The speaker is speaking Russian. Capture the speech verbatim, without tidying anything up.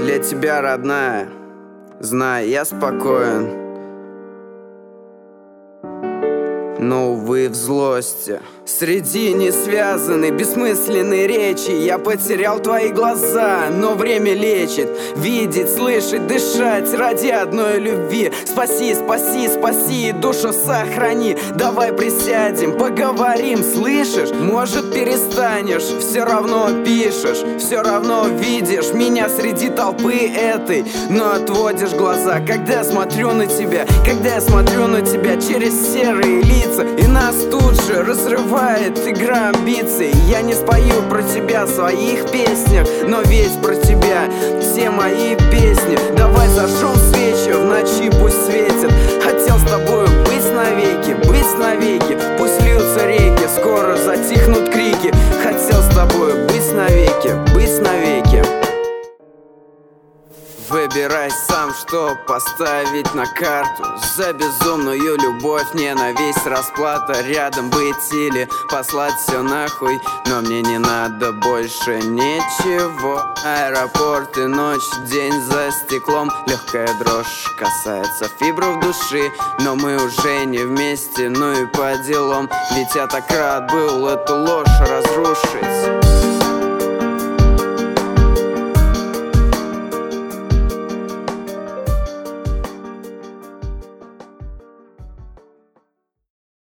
Для тебя, родная, знай, я спокоен, но, увы, в злости. Среди несвязанной, бессмысленной речи я потерял твои глаза, но время лечит. Видеть, слышать, дышать ради одной любви. Спаси, спаси, спаси, душу сохрани. Давай присядем, поговорим, слышишь? Может, перестанешь, все равно пишешь, все равно видишь меня среди толпы этой, но отводишь глаза, когда я смотрю на тебя, когда я смотрю на тебя через серые лица. И нас тут же разрывает игра амбиций. Я не спою про тебя в своих песнях, но ведь про тебя все мои песни. Давай зажжем свечи, в ночи пусть светит. Хотел с тобою быть навеки, быть навеки. Пусть льются реки, скоро затихнут крики. Хотел с тобою быть навеки, быть навеки. Выбирай сам, что поставить на карту. За безумную любовь, ненависть, расплата. Рядом быть или послать все нахуй, но мне не надо больше ничего. Аэропорт и ночь, день за стеклом. Легкая дрожь касается фибров души, но мы уже не вместе, ну и по делам. Ведь я так рад был эту ложь разрушить.